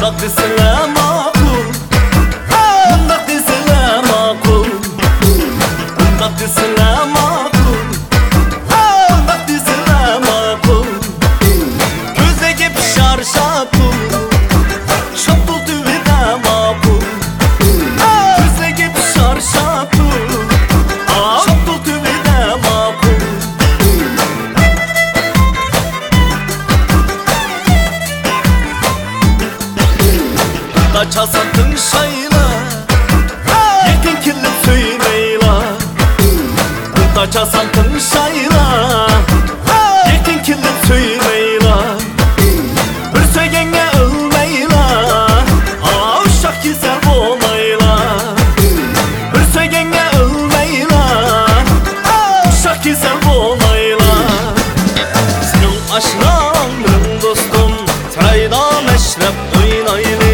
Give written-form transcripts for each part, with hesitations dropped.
Mundaq desile makul, mundaq desile makul, mundaq desile makul, mundaq desile makul. Gözdeki pişar şapul, şapul tüvide makul. Gözdeki pişar şapul, şapul tüvide makul. Da çalsatın şayla, yekin kilip söyleyla. Da çalsatın şayla, yekin kilip söyleyla. Bir söygenge ölmeyla, uşak güzel olmayla. Bir söygenge ölmeyla, uşak güzel olmayla. Senin aşnağın dostum, sarayda meşrep oynaylı.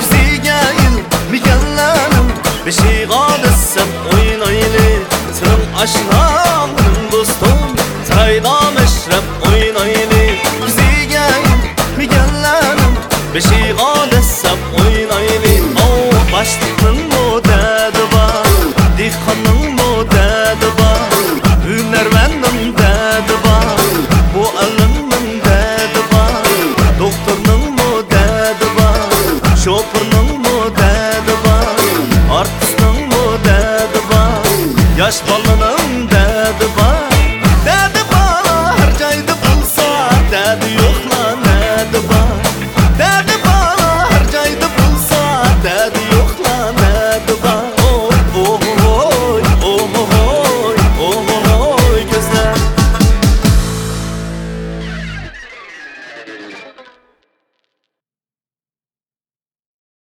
Beşi gadessem oynaylı. Senin aşnağın dostum, sarayda meşrep oynaylı. Bizi gel mi gellenim, beşi gadessem oynaylı. O başlıkның modeli var, dihqanның modeli var, hünervenның dedi var, bu elimның dedi var, doktorның modeli var, şoförның modeli var, artistның modeli var, yaş balının dedi var.